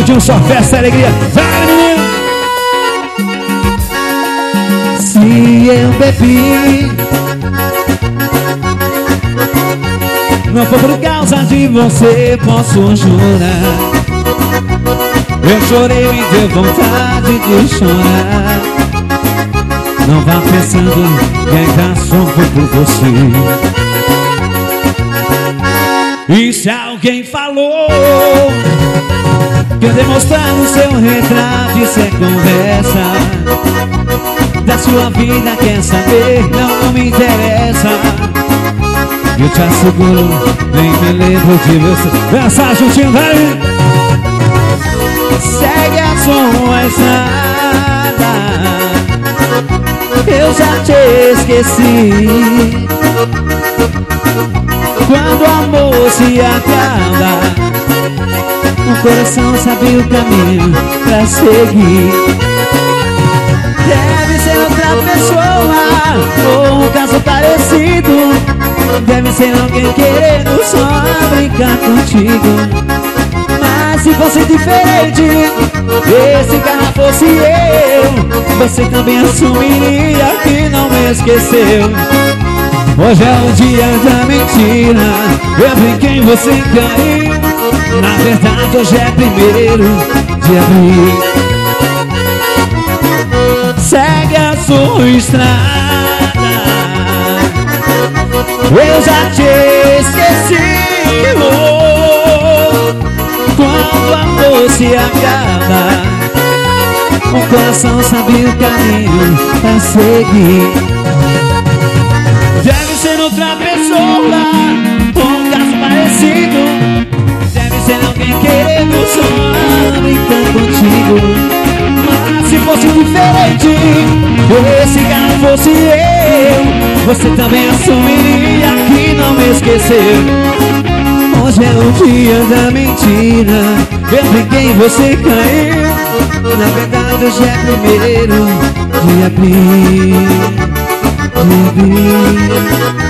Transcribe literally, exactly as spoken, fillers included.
curtindo sua festa e alegria. Vai, menino! Se eu bebi, não foi por causa de você, posso jurar. Eu chorei e deu vontade de chorar. Não vá pensando que ainda só foi por você. E se alguém falou que eu demonstrar no seu retrato, isso é conversa. Da sua vida quer saber, não, não me interessa. Eu te asseguro, nem me lembro de você. Dança juntinho, vai! segue a sua estrada, eu já te esqueci. Quando o amor se acaba, o coração sabe o caminho pra seguir. Deve ser outra pessoa, ou um caso parecido. Deve ser alguém querendo só brincar contigo. Mas se fosse diferente, esse cara fosse eu, você também assumiria que não me esqueceu. Hoje é o dia da mentira, eu brinquei, você caiu. Na verdade hoje é primeiro de abril. Segue a sua estrada, eu já te esqueci. Oh, quando o amor se acaba, o coração sabe o caminho pra seguir. Deve ser outra pessoa, um caso parecido. deve ser alguém querendo só brincar contigo. Mas se fosse diferente, esse cara fosse eu, você também assumiria que não me esqueceu. Hoje é o dia da mentira, eu brinquei e você caiu. Na verdade hoje é primeiro de abril, de abril.